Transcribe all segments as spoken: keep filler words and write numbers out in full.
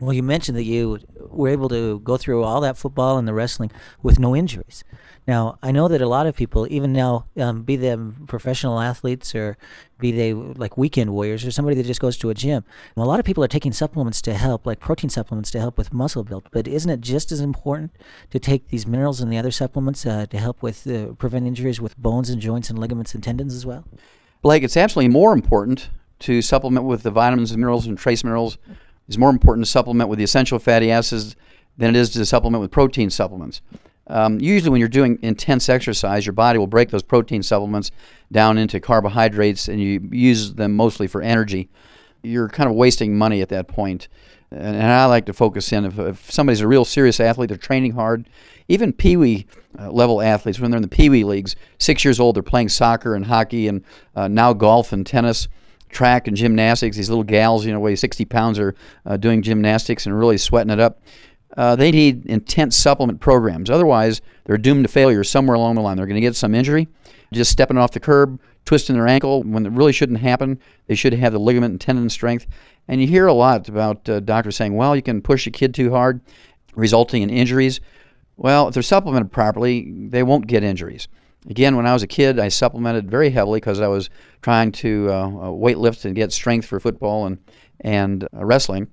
Well, you mentioned that you were able to go through all that football and the wrestling with no injuries. Now, I know that a lot of people, even now, um, be them professional athletes or be they like weekend warriors or somebody that just goes to a gym, a lot of people are taking supplements to help, like protein supplements to help with muscle build. But isn't it just as important to take these minerals and the other supplements uh, to help with uh, prevent injuries with bones and joints and ligaments and tendons as well? Blake, it's absolutely more important to supplement with the vitamins and minerals and trace minerals. It's more important to supplement with the essential fatty acids than it is to supplement with protein supplements. Um, usually when you're doing intense exercise, your body will break those protein supplements down into carbohydrates and you use them mostly for energy. You're kind of wasting money at that point. And, and I like to focus in, if, if somebody's a real serious athlete, they're training hard, even peewee uh, level athletes, when they're in the peewee leagues, six years old, they're playing soccer and hockey and uh, now golf and tennis, track and gymnastics. These little gals, you know, weigh sixty pounds, are uh, doing gymnastics and really sweating it up. Uh, they need intense supplement programs. Otherwise, they're doomed to failure somewhere along the line. They're going to get some injury, just stepping off the curb, twisting their ankle when it really shouldn't happen. They should have the ligament and tendon strength. And you hear a lot about uh, doctors saying, well, you can push a kid too hard, resulting in injuries. Well, if they're supplemented properly, they won't get injuries. Again, when I was a kid, I supplemented very heavily because I was trying to uh, weight lift and get strength for football and, and uh, wrestling.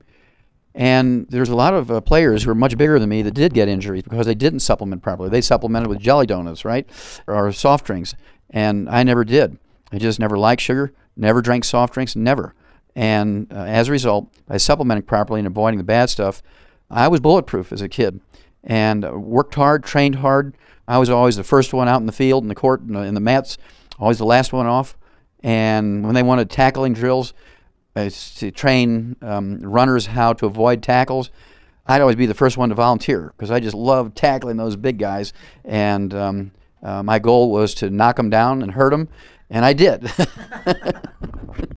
And there's a lot of uh, players who are much bigger than me that did get injuries because they didn't supplement properly. They supplemented with jelly donuts, right, or soft drinks, and I never did. I just never liked sugar, never drank soft drinks, never. And uh, as a result, by supplementing properly and avoiding the bad stuff, I was bulletproof as a kid and uh, worked hard, trained hard. I was always the first one out in the field, in the court, in the, in the mats, always the last one off. And when they wanted tackling drills, uh, to train um, runners how to avoid tackles, I'd always be the first one to volunteer because I just loved tackling those big guys. And um, uh, my goal was to knock them down and hurt them, and I did.